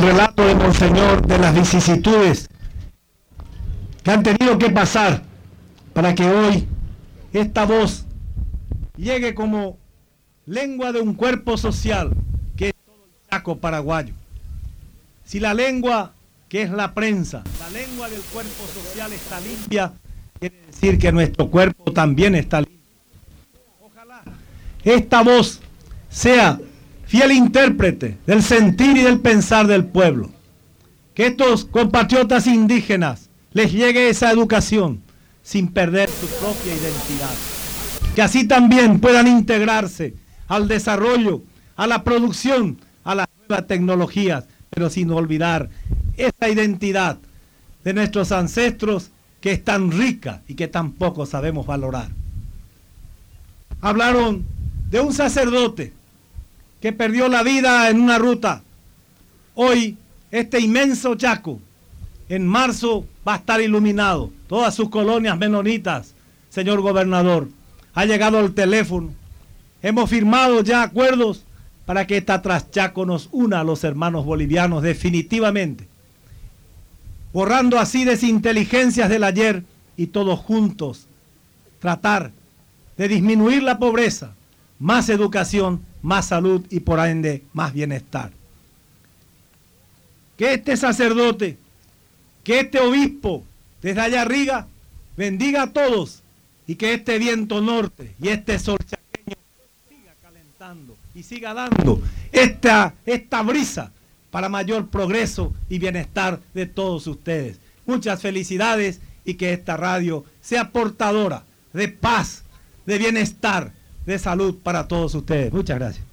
relato de Monseñor de las vicisitudes que han tenido que pasar para que hoy esta voz llegue como lengua de un cuerpo social que es todo el Chaco paraguayo. Si la lengua, que es la prensa, la lengua del cuerpo social está limpia, quiere decir que nuestro cuerpo también está limpio. Ojalá esta voz sea fiel intérprete del sentir y del pensar del pueblo. Que estos compatriotas indígenas les llegue esa educación sin perder su propia identidad. Que así también puedan integrarse al desarrollo, a la producción, a las nuevas tecnologías, pero sin olvidar esa identidad de nuestros ancestros que es tan rica y que tampoco sabemos valorar. Hablaron de un sacerdote que perdió la vida en una ruta. Hoy este inmenso Chaco en marzo va a estar iluminado. Todas sus colonias menonitas, señor gobernador, ha llegado el teléfono. Hemos firmado ya acuerdos para que esta Traschaco nos una a los hermanos bolivianos definitivamente, borrando así desinteligencias del ayer y todos juntos tratar de disminuir la pobreza, más educación, más salud y por ende más bienestar. Que este sacerdote, que este obispo desde allá arriba bendiga a todos y que este viento norte y este sol chaqueño siga calentando y siga dando esta brisa para mayor progreso y bienestar de todos ustedes. Muchas felicidades y que esta radio sea portadora de paz, de bienestar, de salud para todos ustedes. Muchas gracias.